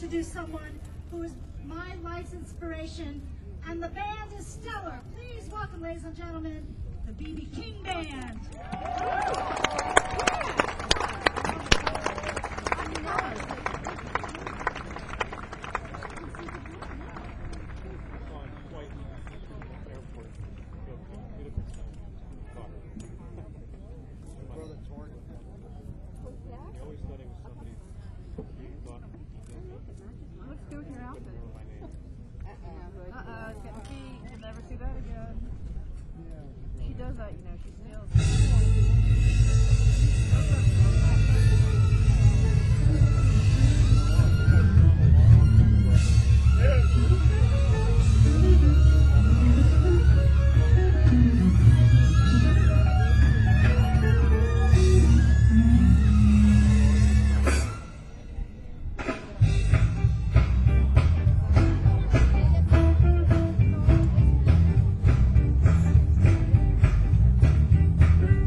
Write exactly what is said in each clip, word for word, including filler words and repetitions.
introduce someone who is my life's inspiration, and the band is stellar. Please welcome, ladies and gentlemen, the B B King Band. She does that, you know, she steals. Thank you.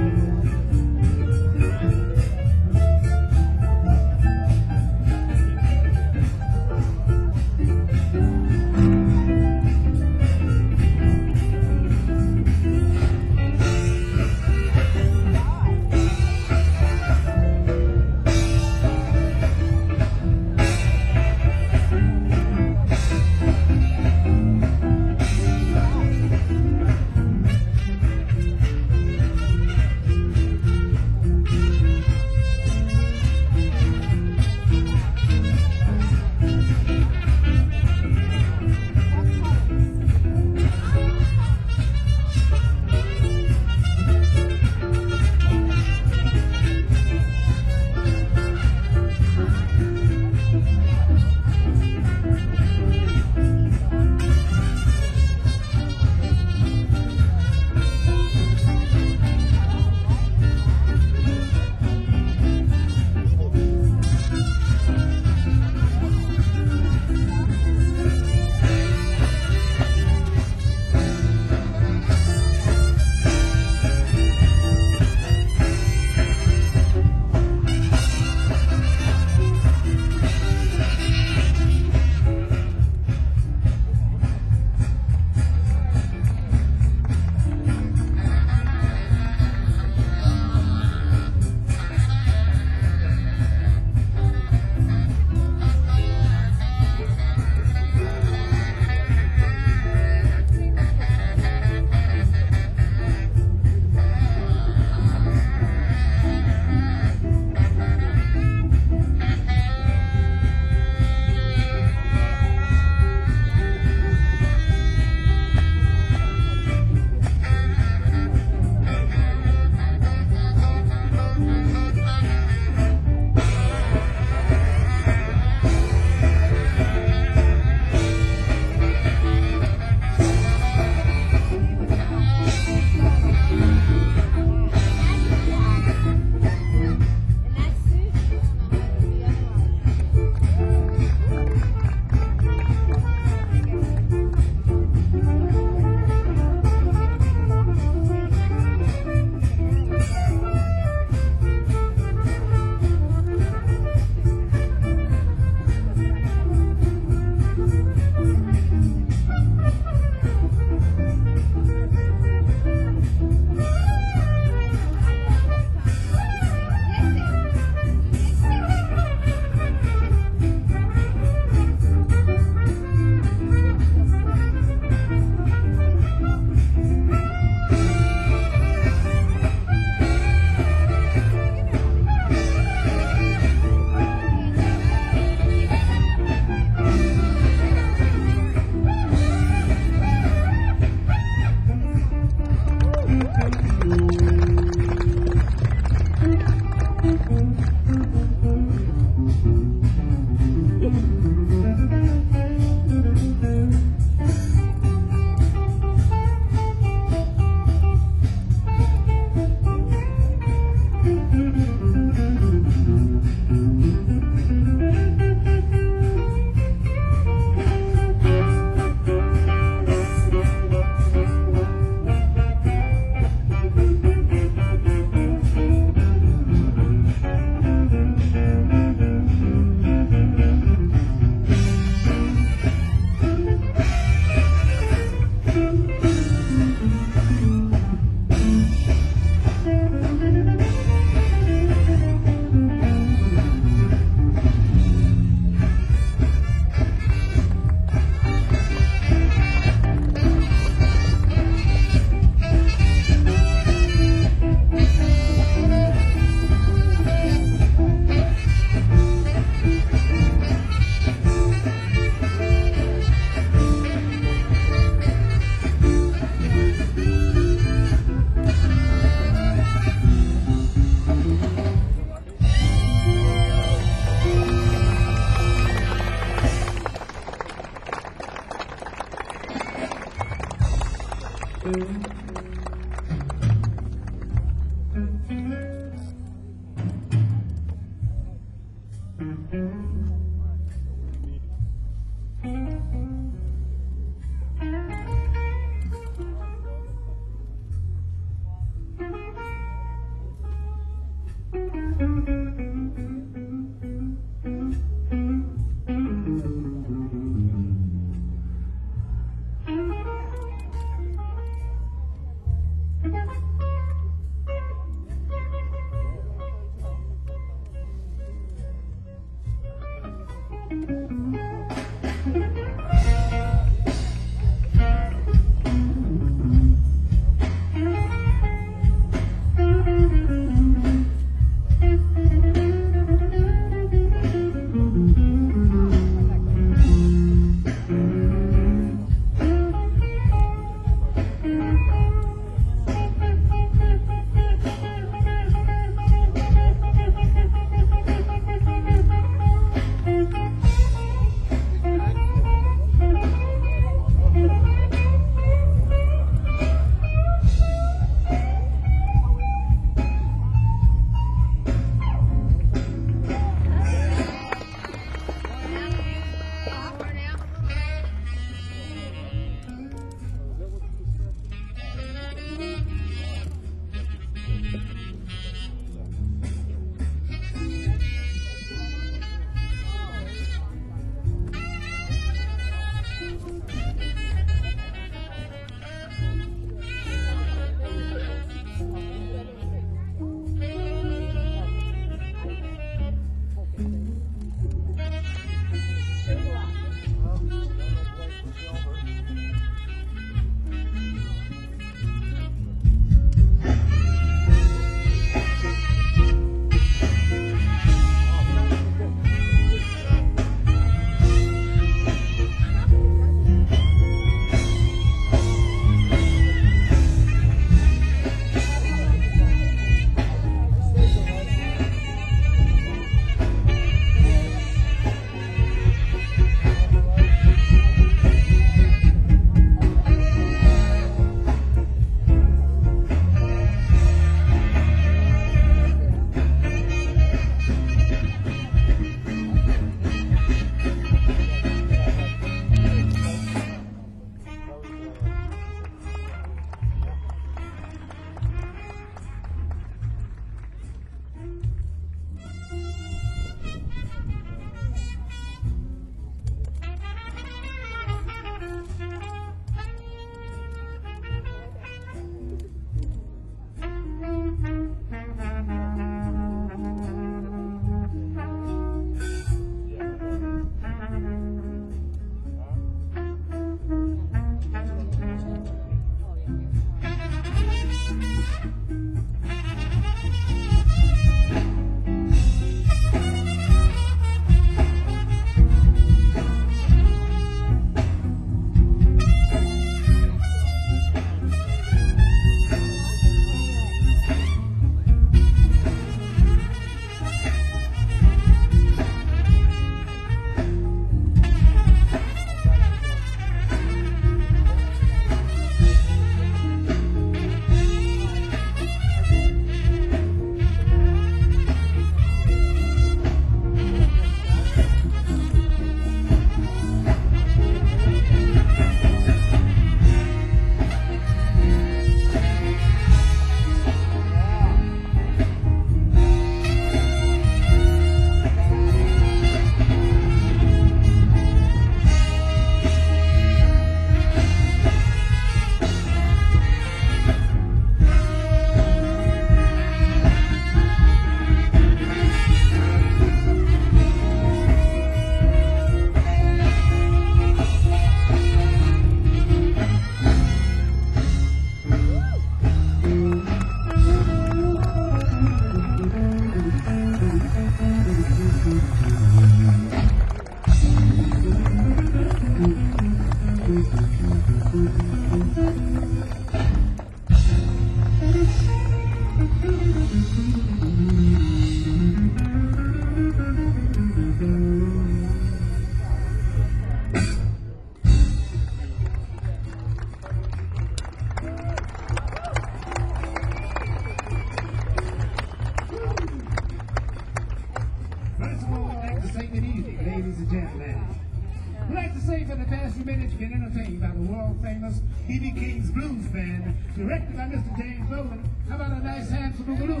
few minutes you've been entertained by the world-famous B B King's Blues Band, directed by Mister James Nolan. How about a nice hand for Boogaloo?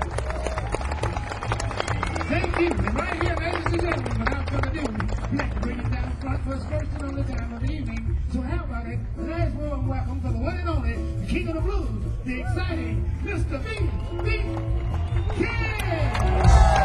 Thank you. And right here, ladies and gentlemen, without further ado, we'd like to bring it down front for his first and only time of the evening. So how about it? A nice warm welcome to the one and only, the king of the blues, the exciting Mister B B King!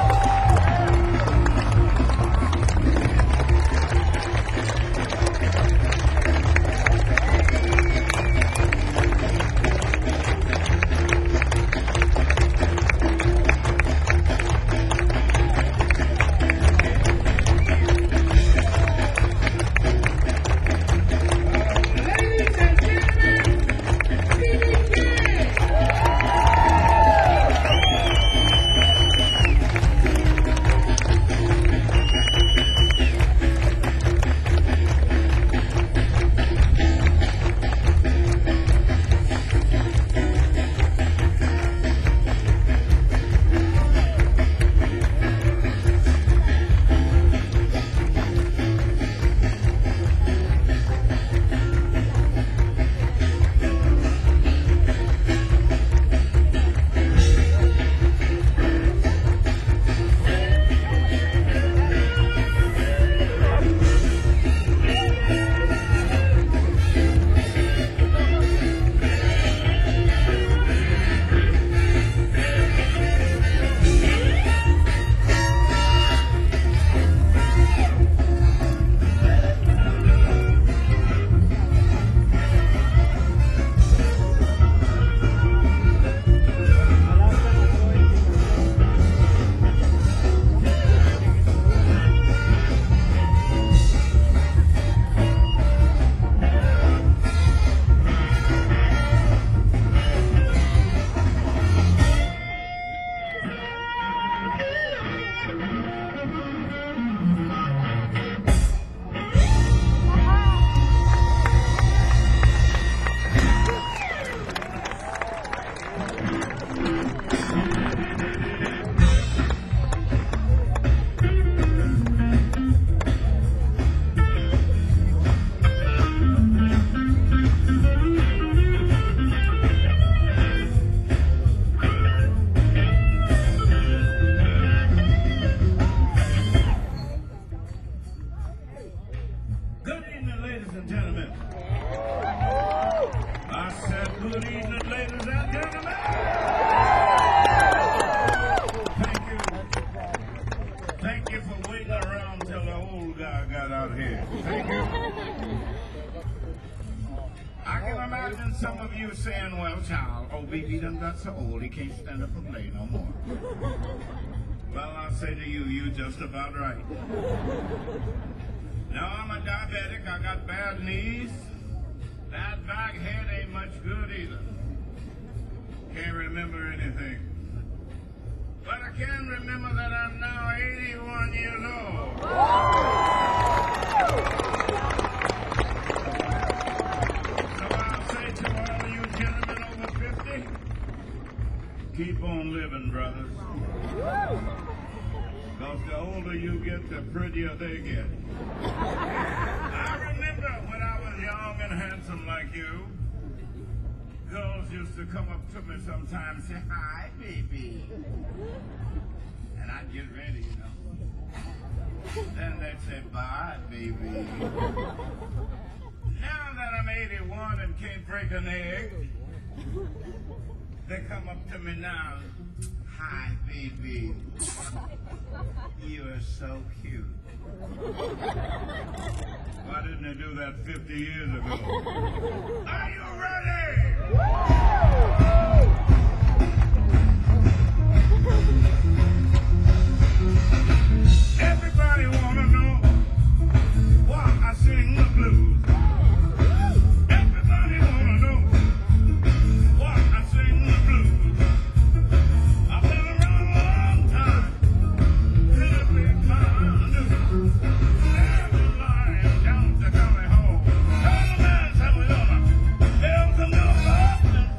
Some of you saying, well, child, old B B done got so old he can't stand up and play no more. Well, I'll say to you, you just about right. Now, I'm a diabetic, I got bad knees. That back head ain't much good either. Can't remember anything. But I can remember that I'm now eighty-one years old. Keep on living, brothers. Because the older you get, the prettier they get. I remember when I was young and handsome like you, girls used to come up to me sometimes and say, hi, baby. And I'd get ready, you know. Then they'd say, bye, baby. Now that I'm eighty-one and can't break an egg, they come up to me now. Hi, baby. You are so cute. Why didn't they do that fifty years ago? Are you ready? Everybody wanna know why I sing the blues. Everybody wanna know why I sing the blues. I've been around a long time, in a big time news. Every lion down to coming home. Tell the man, tell me, there's a new love and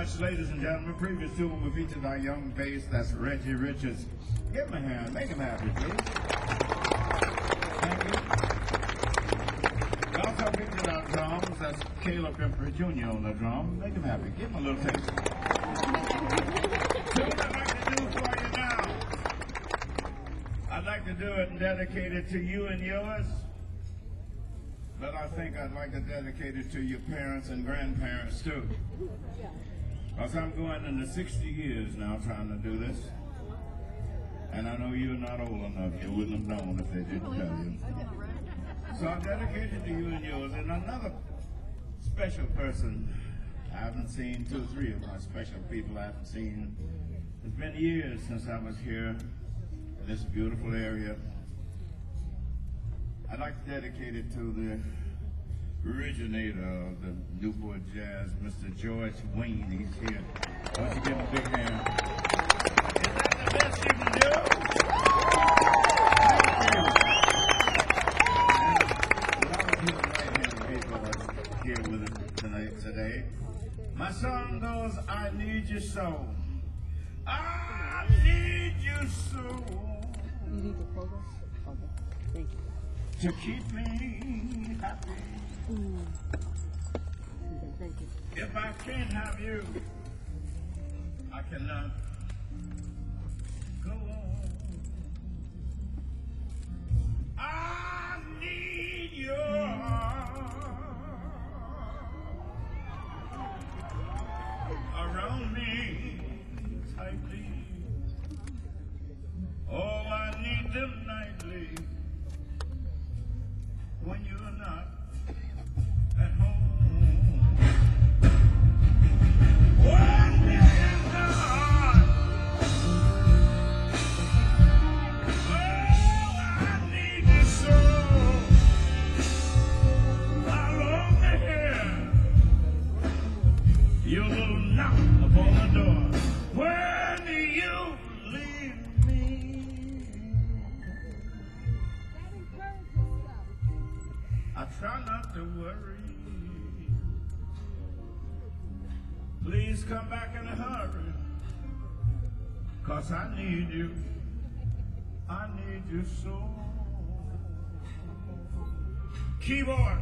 much, ladies and gentlemen. Previous to when we featured our young bass, that's Reggie Richards. Give him a hand. Make him happy, please. Thank you. We also featured our drums. That's Caleb Emperor Junior on the drum. Make him happy. Give him a little taste. So what I'd like to do for you now, I'd like to do it and dedicate it to you and yours. But I think I'd like to dedicate it to your parents and grandparents too. Because I'm going into sixty years now trying to do this. And I know you're not old enough. You wouldn't have known if they didn't tell you. So I dedicate it to you and yours. And another special person I haven't seen, two or three of my special people I haven't seen. It's been years since I was here in this beautiful area. I'd like to dedicate it to the originator of the Newport Jazz, Mister George Wayne. He's here. Why don't you give him a big hand? Is that the best you can do? Thank you. And without a right-handed people that's here with us tonight, today, my song goes, I need you so. I need you so. You need the program? Okay, thank you. To keep me happy. Mm. Okay, thank you. If I can't have you, I cannot go on. I need your around me tightly. Oh, I need them nightly. When you're not at home, when you're not, well, I need you so. I long to hear your little knock upon the door. When you leave me, I try not to worry. Please come back in a hurry. Cause I need you. I need you so. Keyboard.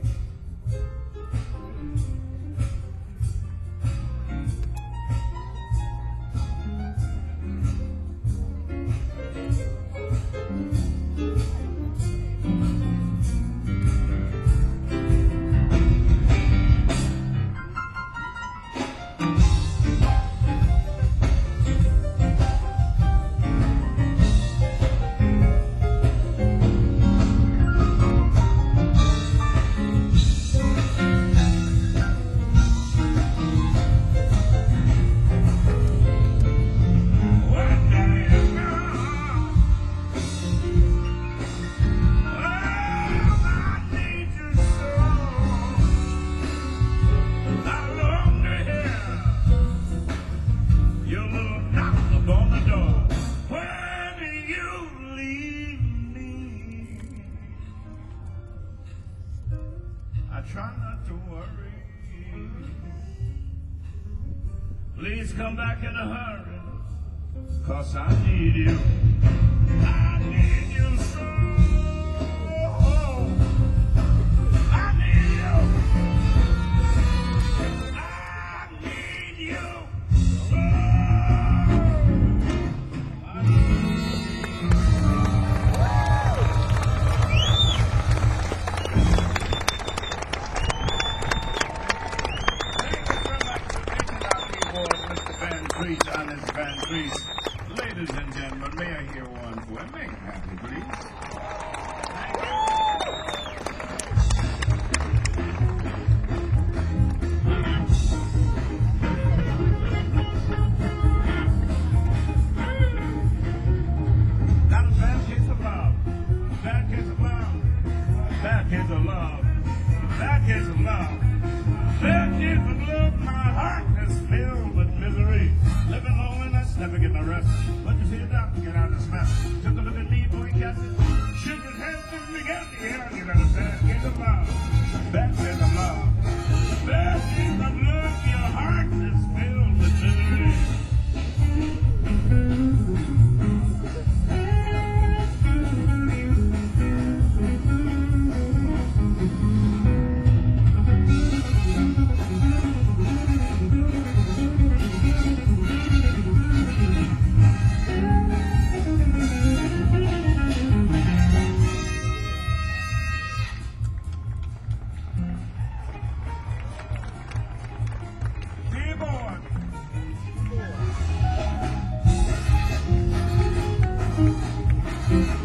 Try not to worry. Please come back in a hurry. Cause I need you. I need you so. I need you. I need you so. I need you. Honest Van Vliet. Ladies and gentlemen, may I hear one for him? Make him happy, please. Thank you. Not a bad case of love. Bad case of love. Bad case of love. Bad case of love. Bad case of love. My heart is filled with misery. Living loneliness, never getting a rest. But you see a doctor get out of this mess. Took a look at me, boy, catch it. Shook his head and began to hear. You got a bad case of love. Bad case of love. Bad case of love. Your heart is filled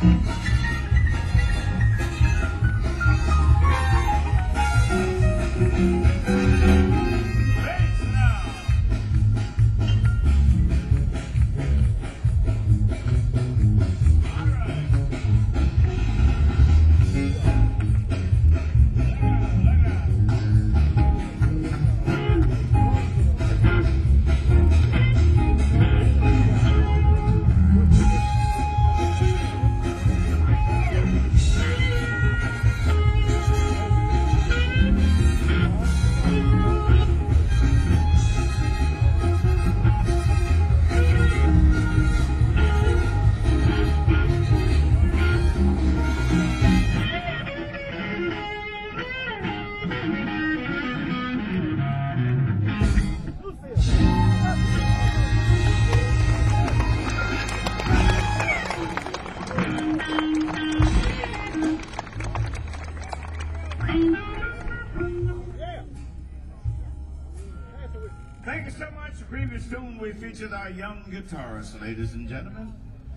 Thank you so much. Previous tune, we featured our young guitarist, ladies and gentlemen.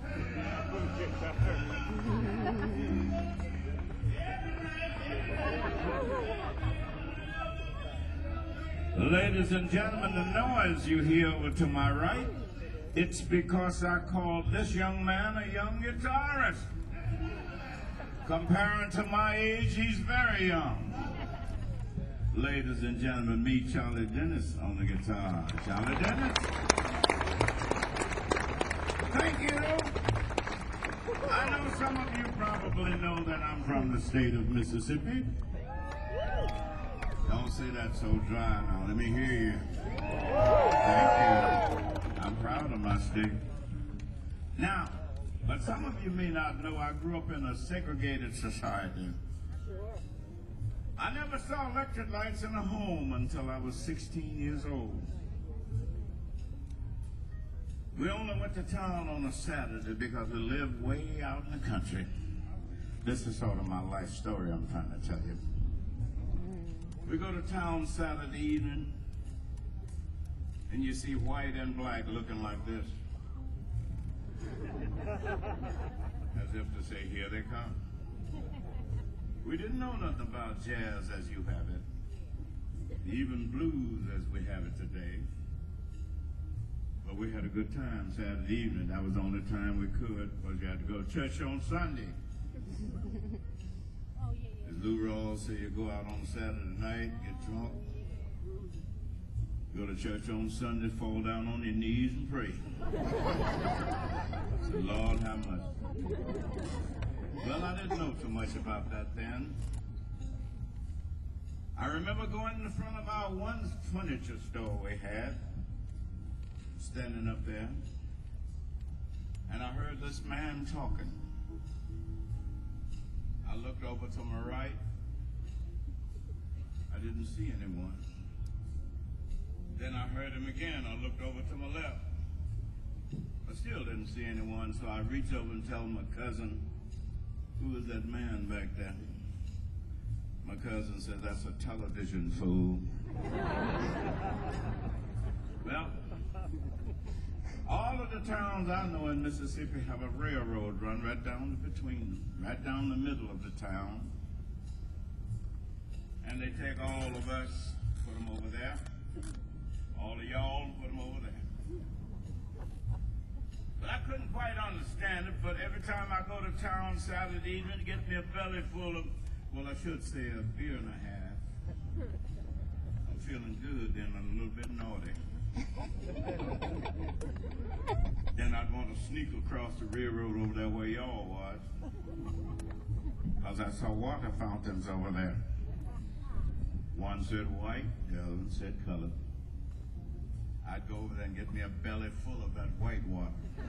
Ladies and gentlemen, the noise you hear over to my right, it's because I called this young man a young guitarist. Comparing to my age, he's very young. Ladies and gentlemen, meet Charlie Dennis on the guitar. Charlie Dennis. Thank you. I know some of you probably know that I'm from the state of Mississippi. Don't say that so dry now. Let me hear you. Thank you. I'm proud of my state. Now, but some of you may not know I grew up in a segregated society. I never saw electric lights in a home until I was sixteen years old. We only went to town on a Saturday because we lived way out in the country. This is sort of my life story I'm trying to tell you. We go to town Saturday evening, and you see white and black looking like this. As if to say, here they come. We didn't know nothing about jazz as you have it, even blues as we have it today. But we had a good time Saturday evening. That was the only time we could, because you had to go to church on Sunday. As Lou Rawls said, you go out on Saturday night, get drunk, go to church on Sunday, fall down on your knees and pray. Say, Lord, how much? Well, I didn't know too much about that then. I remember going in the front of our one furniture store we had, standing up there, and I heard this man talking. I looked over to my right. I didn't see anyone. Then I heard him again. I looked over to my left. I still didn't see anyone, so I reached over and tell my cousin, who is that man back there? My cousin said, that's a television fool. Well, all of the towns I know in Mississippi have a railroad run right down between them, right down the middle of the town. And they take all of us, put them over there. All of y'all, put them over there. But I couldn't quite understand it, but every time I go to town Saturday evening to get me a belly full of, well, I should say a beer and a half. I'm feeling good, then I'm a little bit naughty. Then I'd want to sneak across the railroad over there where y'all was, because I saw water fountains over there. One said white, the other one said color. I'd go over there and get me a belly full of that white water.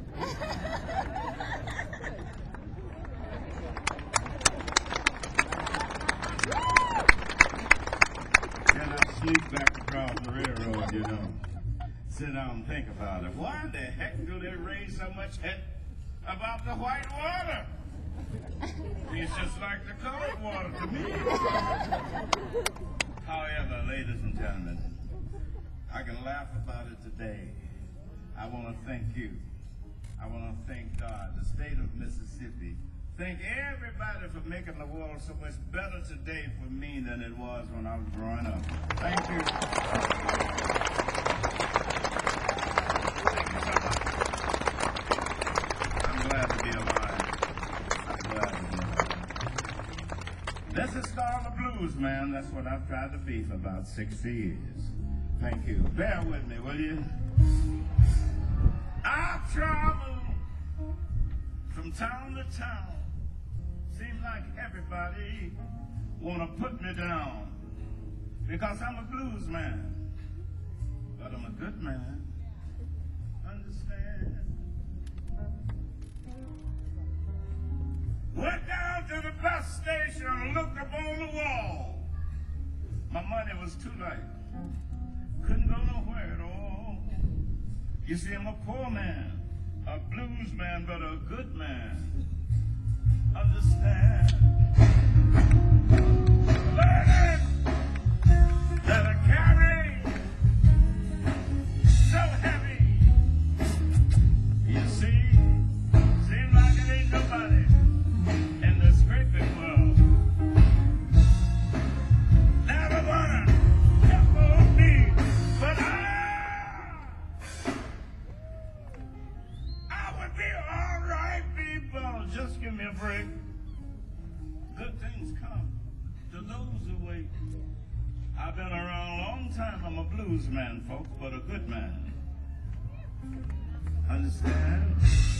Then I'd sneak back across the railroad, you know. Sit down and think about it. Why the heck do they raise so much head about the white water? It's just like the colored water to me. However, ladies and gentlemen, I can laugh about it today. I want to thank you. I want to thank God, the state of Mississippi, Thank everybody for making the world so much better today for me than it was when I was growing up. Thank you. Thank you so much. I'm glad to be alive. I'm glad to be alive. This is called the blues, man. That's what I've tried to be for about sixty years. Thank you. Bear with me, will you? I've traveled from town to town. Seems like everybody wanna put me down because I'm a blues man, but I'm a good man. Understand? Went down to the bus station and looked up on the wall. My money was too light. Couldn't go nowhere at all. You see, I'm a poor man, a blues man, but a good man. Understand? Burden that I carry so heavy. You see, seems like it ain't nobody in this great big world never gonna help me, but I, I would be all right, people. Just give me a break. Good things come to those who wait. I've been around a long time. I'm a blues man, folks, but a good man. Understand?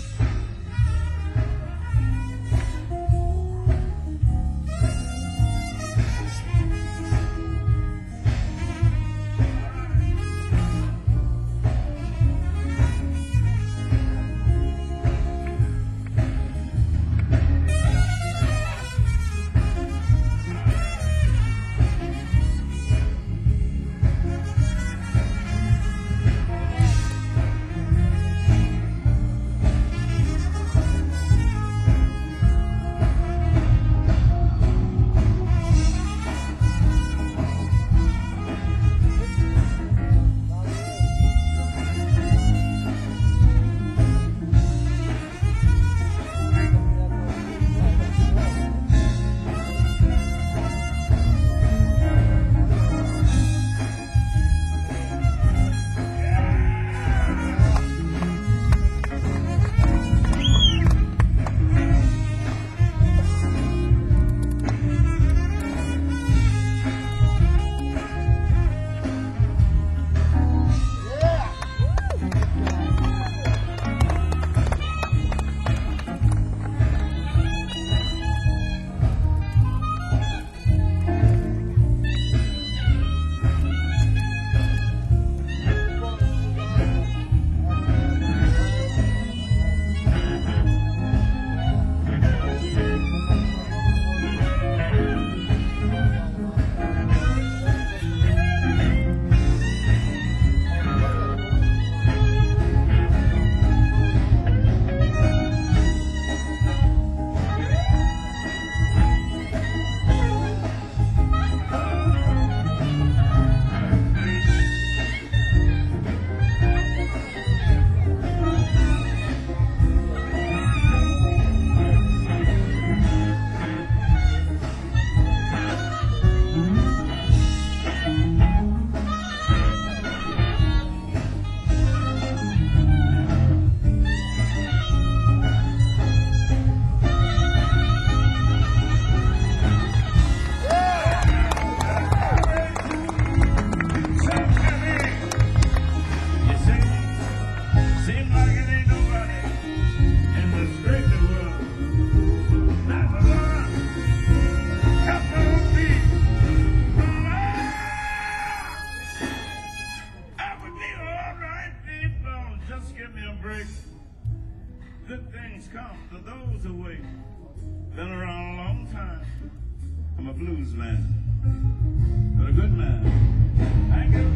Good things come to those who wait. Been around a long time. I'm a blues man, but a good man. Thank you.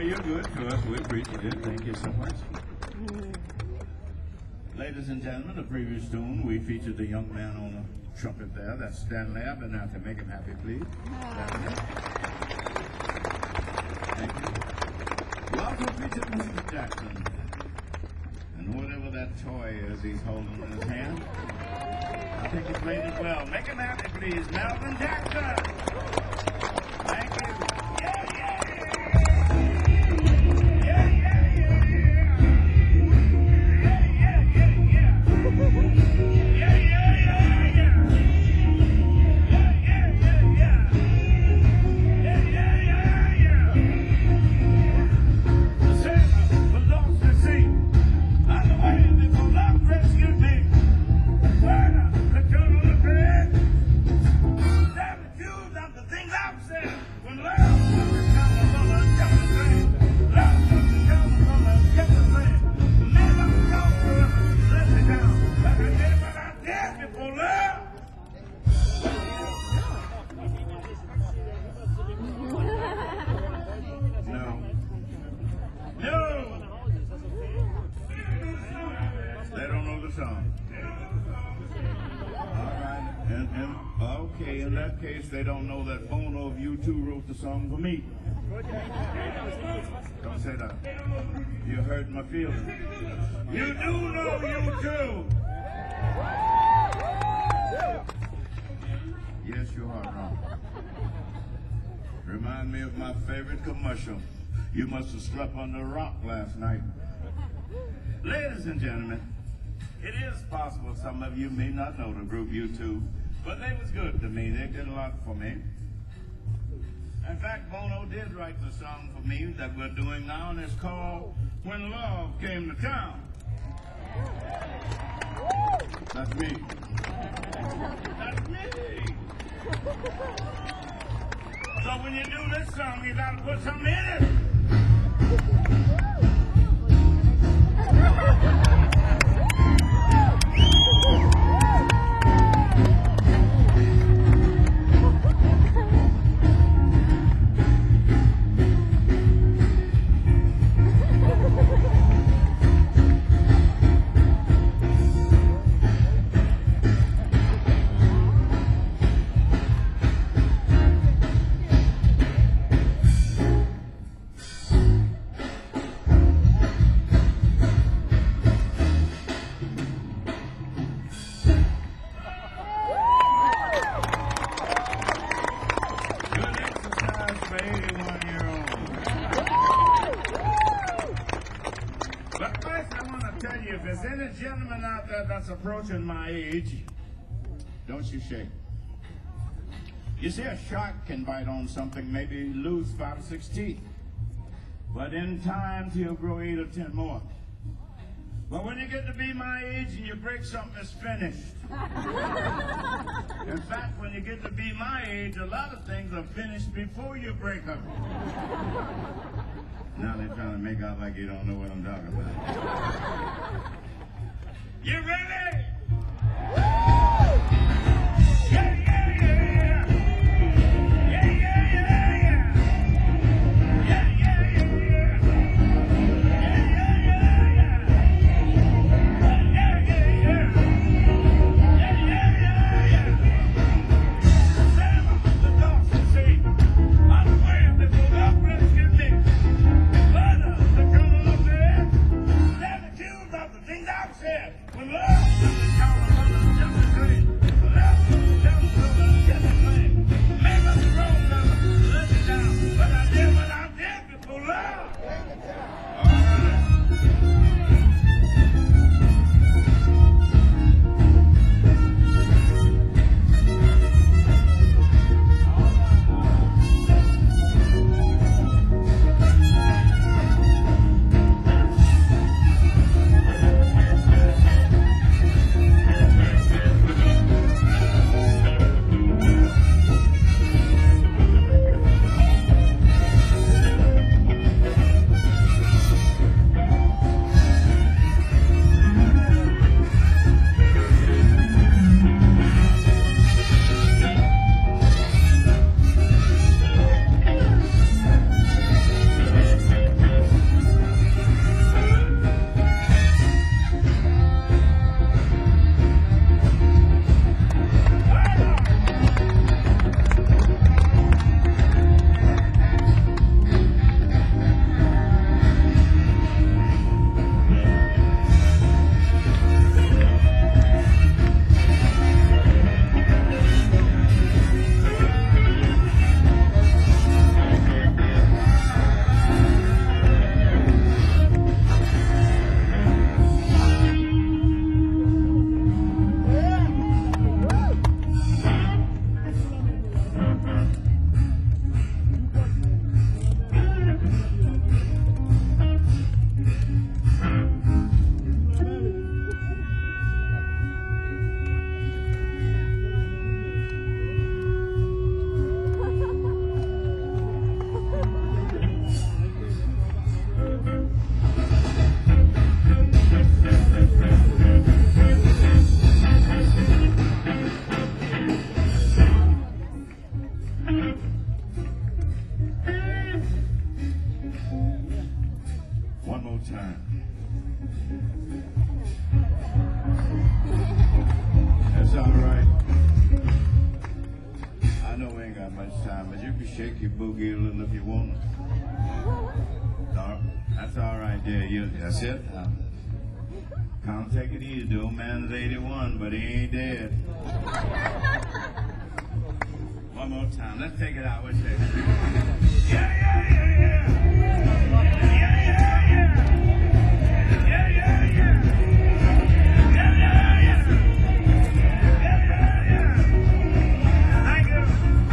Well, you're good to us. We appreciate it. Thank you so much. Ladies and gentlemen, the previous tune, we featured the young man on the trumpet there. That's Stanley. I've been out to make him happy, please. Stanley. Thank you. We also featured Mister Jackson. And whatever that toy is he's holding in his hand, I think he played it well. Make him happy, please. Melvin Jackson. Thank you. Yeah, yeah, yeah. Yeah, yeah, yeah, yeah. Yeah, yeah, yeah, yeah. Yeah, yeah, yeah, yeah. Yeah, yeah, yeah, yeah. Yeah, yeah, yeah, yeah. The sailor was lost at sea. On the way before love rescued me. Murder, the tune on the bed. Damn the Jews of the things I've said. When love doesn't come from a different thing. Love doesn't come from a different thing. Never go for let me down. Like I did what I did before love. No. No. They don't know the song. All right. And, and, okay, in that case, they don't know that Bono of U two wrote the song for me. Don't say that. You hurt my feelings. You do know U two. Yes, you are wrong. Remind me of my favorite commercial. You must have slept on the rock last night. Ladies and gentlemen, it is possible some of you may not know the group U two, but they was good to me. They did a lot for me. In fact, Bono did write the song for me that we're doing now, and it's called When Love Came to Town. That's me. That's me. So when you do this song, you gotta put something in it. Approaching my age, don't you shake. You see, a shark can bite on something, maybe lose five or six teeth, but in time he'll grow eight or ten more. But when you get to be my age and you break something, it's finished. In fact, when you get to be my age, a lot of things are finished before you break them. Now they're trying to make out like you don't know what I'm talking about. You ready? Yeah, yeah, yeah, yeah. Yeah, yeah, yeah, yeah. Yeah, yeah, yeah, yeah. Yeah, yeah, yeah, yeah. Yeah, yeah, yeah. Yeah, yeah, yeah, yeah. Sam, the dogs can see. On the way before love rescued me. Murder, the color of the bed. They're the Jews of the things I've said. When love time. That's all right. I know we ain't got much time, but you can shake your boogie a little if you want to. That's all right there. You, that's it. Uh, can't take it easy. The old man's eighty-one, but he ain't dead. One more time. Let's take it out. What's that? Yeah, yeah, yeah, yeah. Yeah, yeah, yeah. Yeah, yeah, yeah. Yeah, yeah, yeah. Yeah, yeah, yeah. Thank you.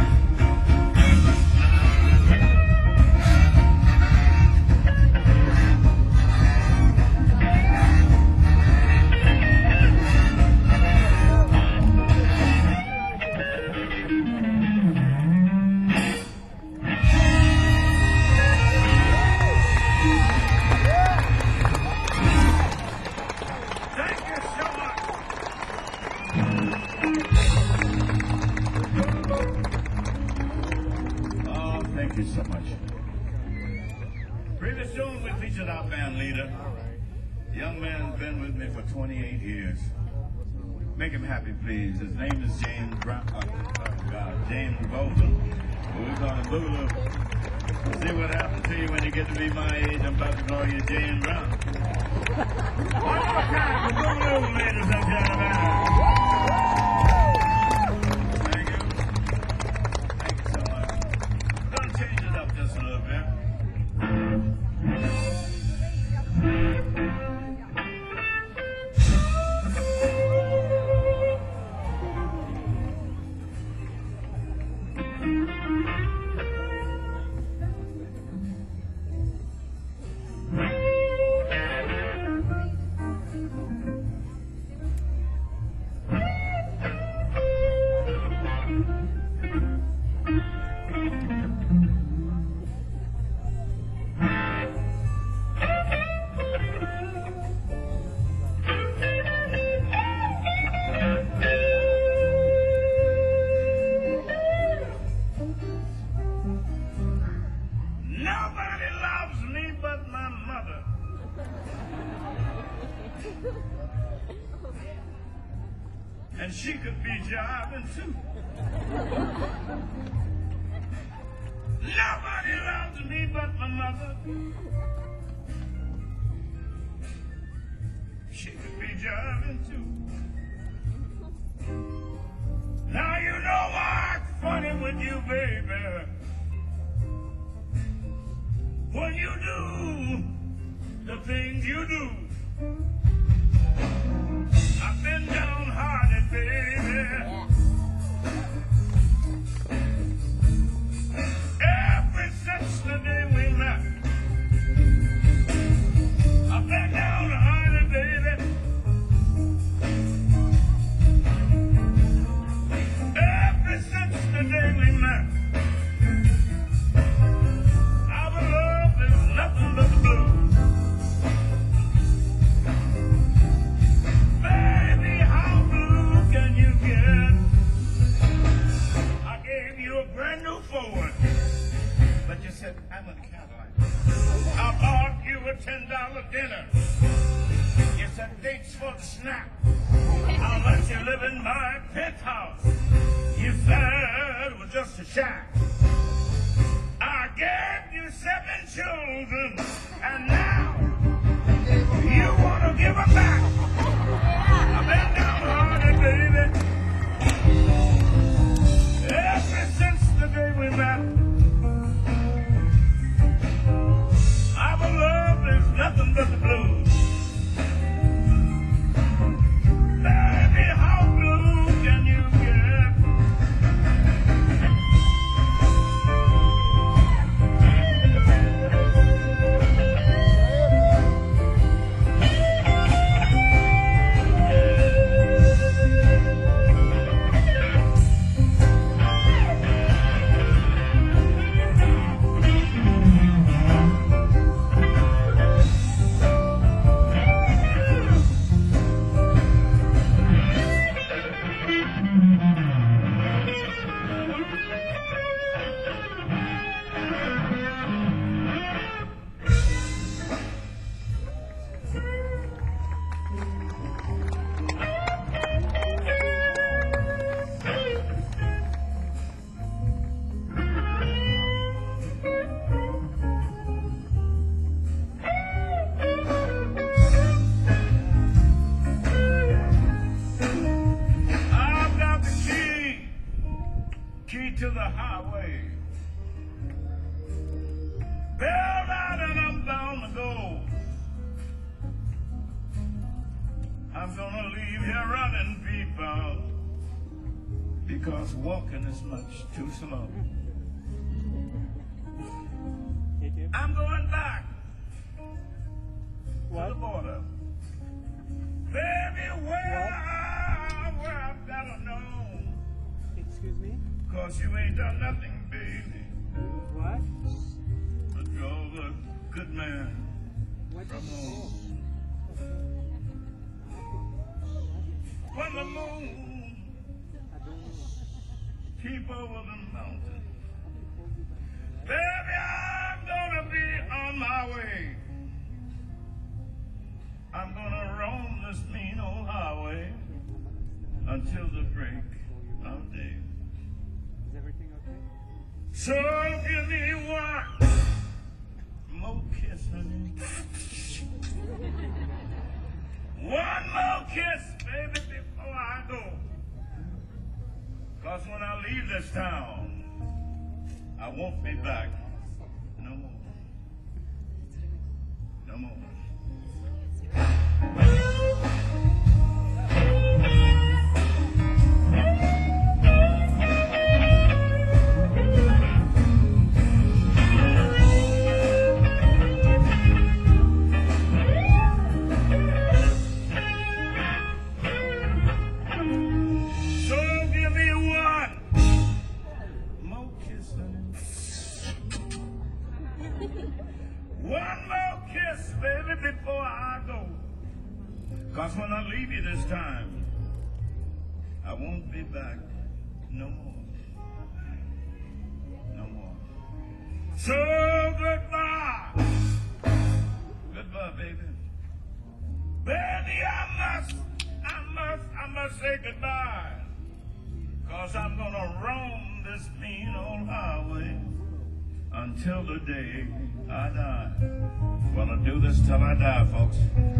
So much. Pretty soon we featured our band leader. The young man's been with me for twenty-eight years. Make him happy, please. His name is James Brown. Oh, oh God, James Bolden. We're calling Boogaloo. See what happens to you when you get to be my age. I'm about to call you James Brown. One more time for Boogaloo, ladies and gentlemen. Just a little bit. And she could be jiving too. Nobody loves me but my mother. She could be jiving too. Now you know I'm funny with you, baby. When you do the things you do. I've been downhearted, baby. Ever since the day we met, I've been downhearted, baby. Ever since the day we met, our love is nothing but the blues. But you said, I'm in a Cadillac. I bought you a ten dollar dinner. You said, dates for the snack. I'll let you live in my penthouse. You said it was just a shack. I gave you seven children, and now you want to give them back. I've been downhearted, baby. Ever since the day we met, our love is nothing but the blues. Baby, how blue can you get? found, because walking is much too slow. I'm going back What? to the border. Baby, where, I, where I've gotta know. Excuse me? Cause you ain't done nothing, baby. What? But you're a good man What from did you home. When the moon I don't know. keep over the mountain, baby, I'm gonna be on my way. I'm gonna roam this mean old highway until the break of day. Is everything okay? So give me one more kiss, honey. One more kiss, baby, before I go. Cause when I leave this town, I won't be back no more. No more. One more kiss, baby, before I go. Cause when I leave you this time, I won't be back no more. No more. So goodbye. Goodbye, baby. Baby, I must, I must, I must say goodbye. Cause I'm gonna roam this mean old highway until the day I die. Gonna do this till I die, folks.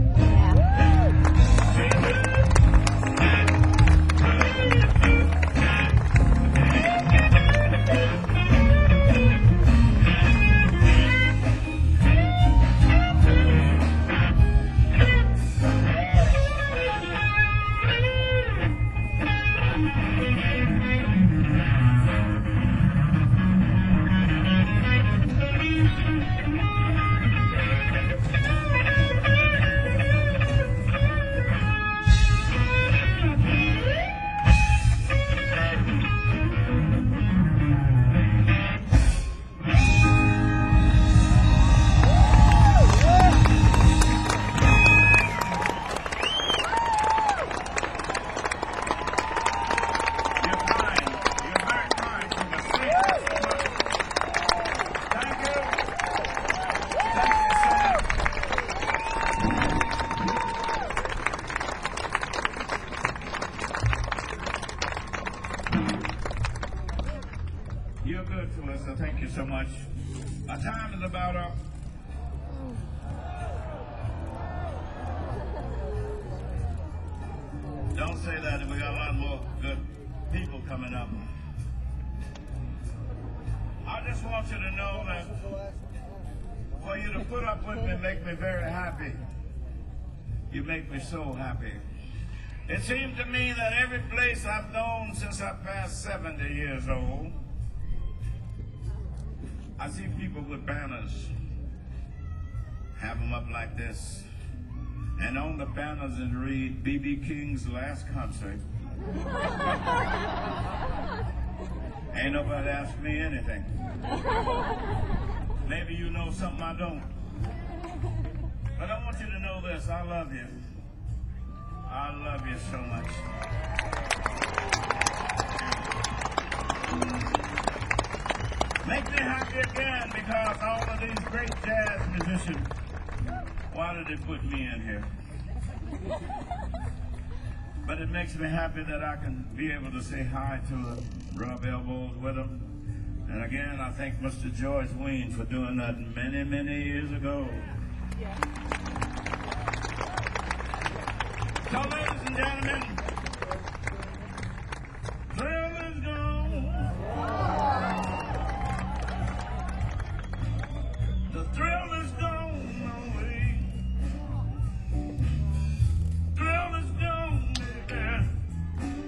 You're good to us, so thank you so much. Our time is about up. Don't say that, we got a lot more good people coming up. I just want you to know that for you to put up with me make me very happy. You make me so happy. It seemed to me that every place I've known since I passed seventy years old, I see people with banners, have them up like this, and on the banners it read, B B King's last concert. Ain't nobody asked me anything. Maybe you know something I don't. But I want you to know this, I love you. I love you so much. Make me happy again, because all of these great jazz musicians, why did they put me in here? But it makes me happy that I can be able to say hi to them, rub elbows with them. And again, I thank Mister George Wein for doing that many, many years ago. So, ladies and gentlemen, thrill is gone. The thrill is gone away. Thrill is gone, baby.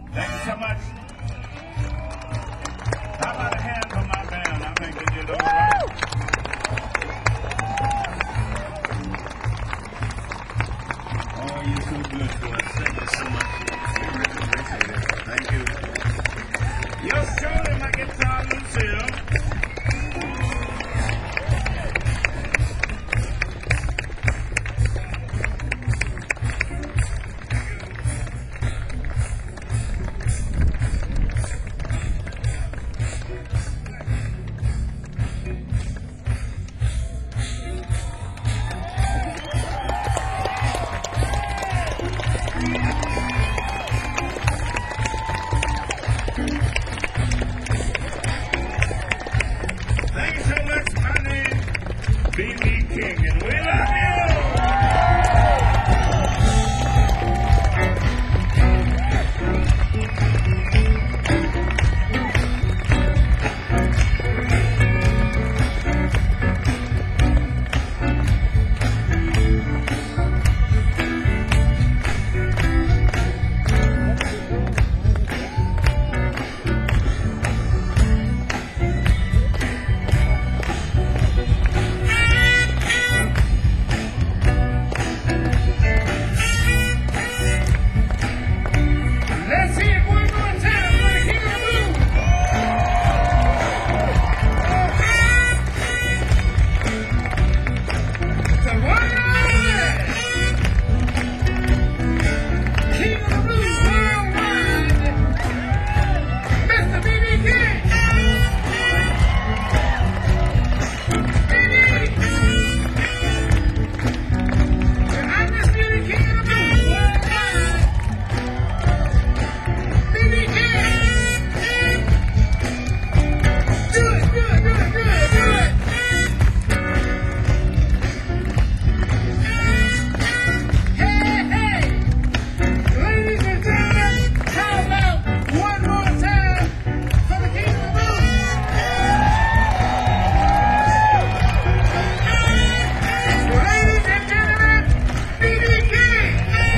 Thank you so much. How about a hand for my band? I think they did all right. Oh, you're so good to us. Thank you so much. We really appreciate it. Thank you. Yours truly, my guitar, Lucille. Thank you so much. My name B B King, and we love you. Let's see it one more time for the King of the Blues. So one more. King of the Blues worldwide, Mister B B King. And I'm Mister B B King of the Blues worldwide. B B King. Do it, do it, do it, do it, do it. Hey, hey. Ladies and gentlemen, how about one more time for the King of the Blues? Ladies and gentlemen, B B King.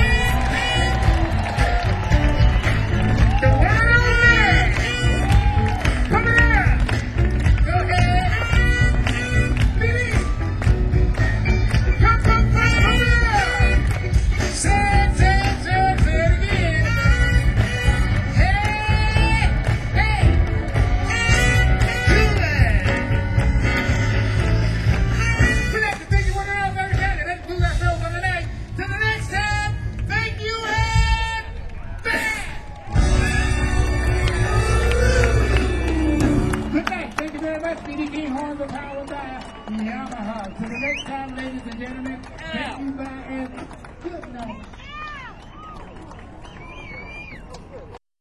The one and only. Come here. Go ahead. B B. Come, come, come, come here. Say it, say it, say it, say it again. Hey, hey. Do it. We'd like to thank you one and all very kindly. Let's do that show for the night. Till the next time, thank you and bang. Good night. Thank you very much. B B King horns are powered by Yamaha. Till the next time, ladies and gentlemen, thank you, bye, and good night.